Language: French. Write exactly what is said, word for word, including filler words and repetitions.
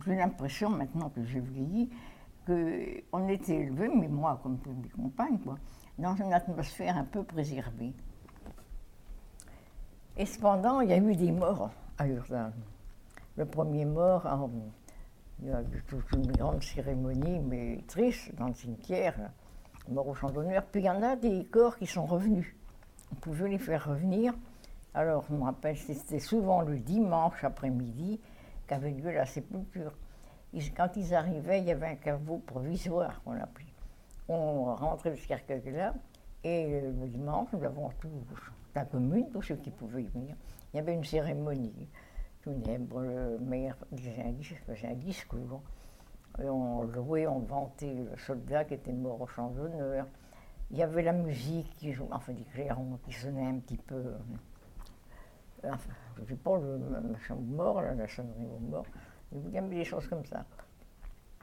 j'ai l'impression, maintenant que j'ai vieilli, qu'on était élevé, mais moi, comme toutes mes compagnes, quoi, dans une atmosphère un peu préservée. Et cependant, il y a eu des morts à Urdanne. Le premier mort, en, il y a eu toute une grande cérémonie, mais triste, dans le cimetière, mort au champ d'honneur. Puis il y en a des corps qui sont revenus. On pouvait les faire revenir. Alors, je me rappelle, c'était souvent le dimanche après-midi qu'avait lieu la sépulture. Ils, quand ils arrivaient, il y avait un caveau provisoire, qu'on appelait. On rentrait le cercueil-là, et le dimanche, nous avons tous, la commune, tous ceux qui pouvaient y venir. Il y avait une cérémonie funèbre, le maire faisait un, un discours. Et on jouait, on vantait le soldat qui était mort au champ d'honneur. Il y avait la musique qui jouait, enfin des clairons qui sonnaient un petit peu. Enfin, je ne sais pas, le machin mort, là, la sonnerie aux morts. Il y avait des choses comme ça.